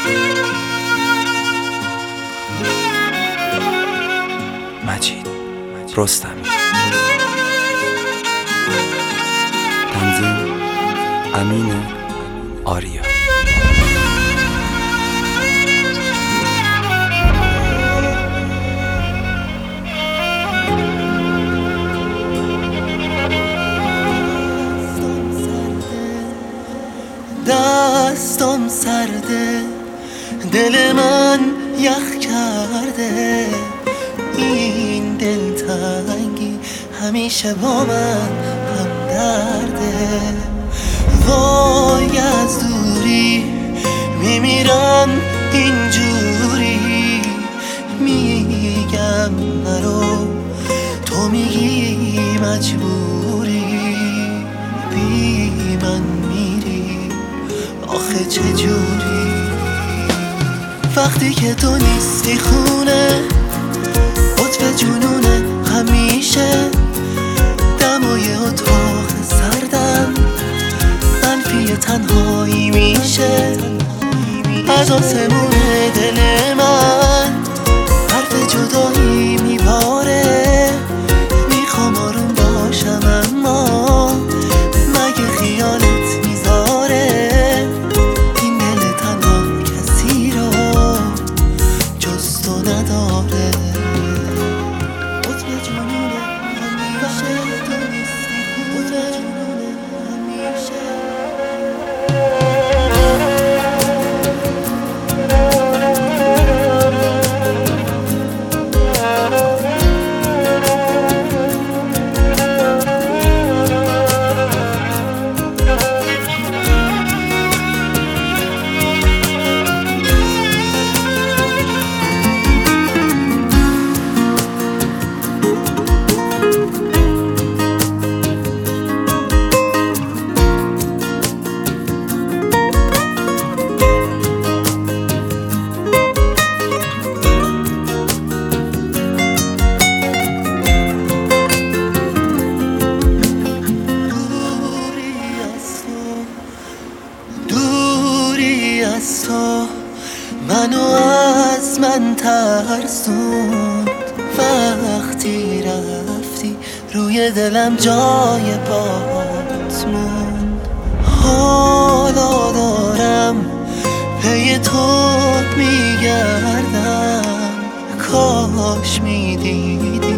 مجید رستمی. تنظیم امین آریا. دستم سرده، دل من یخ کرده، این دلتنگی همیشه با من همدرده. وای از دوری میمیرم اینجوری، میگم نرو تو میگی مجبوری، بی من میری آخه چجوری؟ وقتی که تو نیستی خونه قطب جنونه، همیشه دمای اتاق سردم منفی تنهایی میشه. از آسمون دل من حرف جدایی میباره، میخوام آروم باشم اما مگه خیالت میذاره؟ این دل تنها کسی رو جز تو نداره. قطب جنونه همیشه تو نیستی، قطب جنونه همیشه. تو منو از من ترسوند، وقتی رفتی روی دلم جای پات موند. حالا دارم پی تو میگردم، کاش میدیدی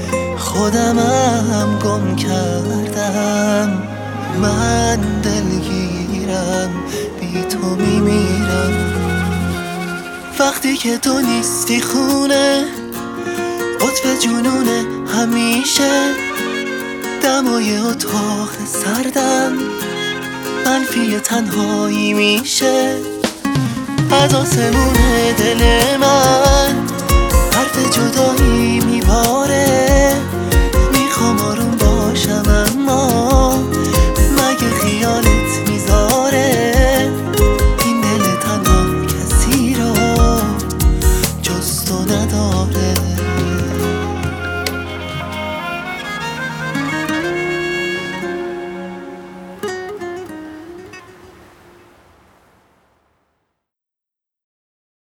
خودمم گم کردم. من دلگیرم بی تو میمیرم. وقتی که تو نیستی خونه قطب جنونه، همیشه دمای اتاق سردم منفی تنهایی میشه. از آسمون دل من حرف جدایی میباره، میخوام آروم باشم اما مگه خیالت میذاره؟ این دل تنها کسی رو جز تو نداره.